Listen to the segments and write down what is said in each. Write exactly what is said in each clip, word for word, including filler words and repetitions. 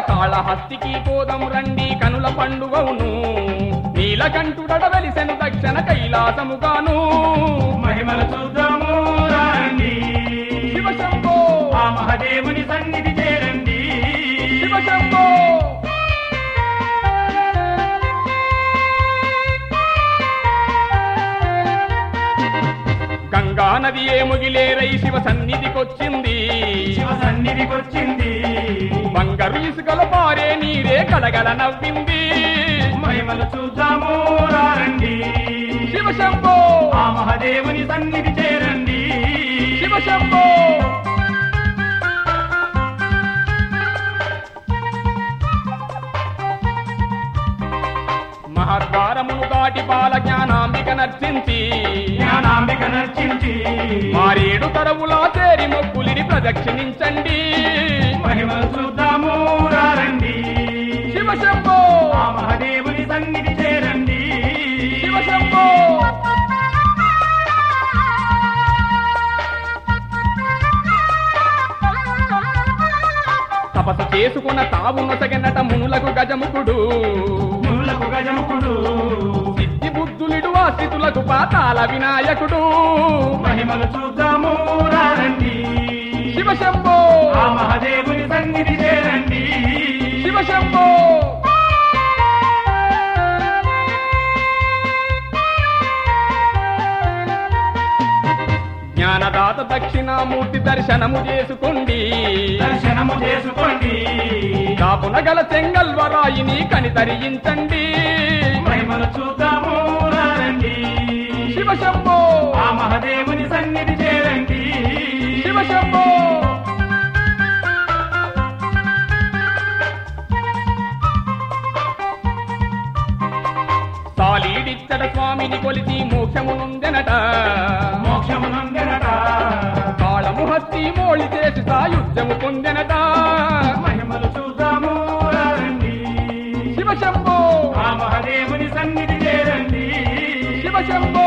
కాళహస్తికి పోదము రండి కనుల పండుగవును నీలకంఠుడడ వెలిసెను దక్షిణ కైలాసముగాను మహిమలు చూద్దాము రండి శివశంభో ఆ మహాదేవుని సన్నిధి చేరండి శివశంభో గంగా నది ఏ ముగిలేరై శివ సన్నిధికొచ్చింది శివ సన్నిధికొచ్చింది బంగారు ఇసుకల పారే నీరే కలగల నవ్వింది మహిమలు చూద్దాము రండి శివశంభో ఆ మహాదేవుని సన్నిధి చేరండి శివశంభో మహద్వారమును దాటి బాల జ్ఞానాంబిక నర్చించి జ్ఞానాంబిక నర్చించి మారేడు తరవులా చేరి మొక్కులిని ప్రదక్షిణించండి మహిమలు చూద్దాము రండి శివశంభో ఆ మహాదేవుని సన్నిధి చేరండి శివశంభో తపస్సు చేసుకున్న తావు నొసగనట మునులకు గజముకుడు మునులకు గజముకుడు సిద్ధి బుద్ధులుడు ఆ స్థితులకు పాతాల వినాయకుడు మహిమలు చూద్దాము రండి శివశంభో ఆ మహాదేవుని సన్నిధి చేరండి శివశంభో జ్ఞానదాత దక్షిణామూర్తి దర్శనము చేసుకోండి దర్శనము చేసుకోండి కాపున గల చెంగల్వరాయిని కనితరించండి మహిమలు చూద్దాము రండి శివశంభో ఆ మహాదేవుని సన్నిధి చేరండి శివశంభో సాలీడిచ్చట స్వామిని కొలిచి మోక్షమునుందెనట మోక్షమునందెనట కాళము హస్తి మోళి చేసి సాయుధ్యము పొందెనట మహిమలు చూద్దాము రండి శివశంభో ఆ మహాదేవుని సన్నిధి చేరండి శివశంభో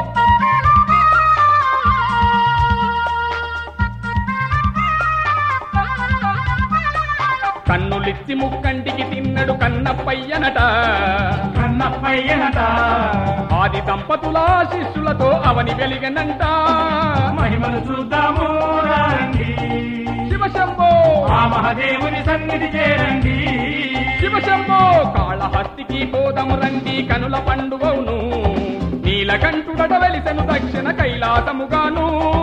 కన్నులిచ్చి ముక్కంటికి తిన్నడు కన్నప్పయ్యనట కన్నప్పయ్యనట ఆది దంపతుల శిష్యులతో అవని వెలిగనంట మహిమలు చూద్దాము రండి శివశంభో ఆ మహాదేవుని సన్నిధి చేరండి శివశంభో కాళహస్తికి పోదము రండి కనుల పండుగవును నీలకంఠుడట వెలిసెను దక్షిణ కైలాసముగాను